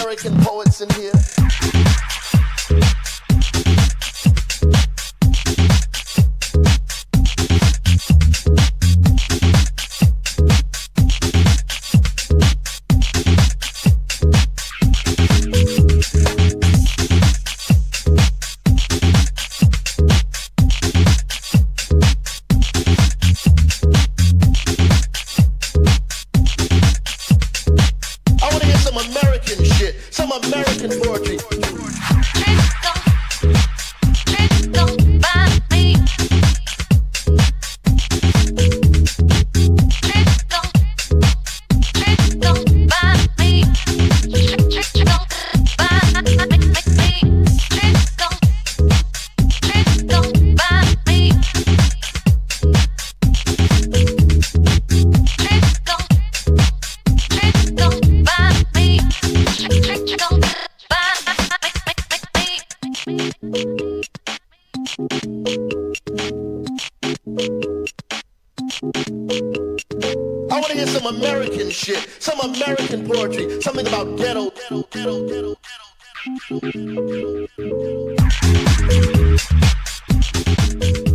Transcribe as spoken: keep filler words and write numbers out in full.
American poets in here? I want to hear some American shit, some American poetry, something about ghetto, ghetto, ghetto, ghetto, ghetto, ghetto, ghetto, ghetto.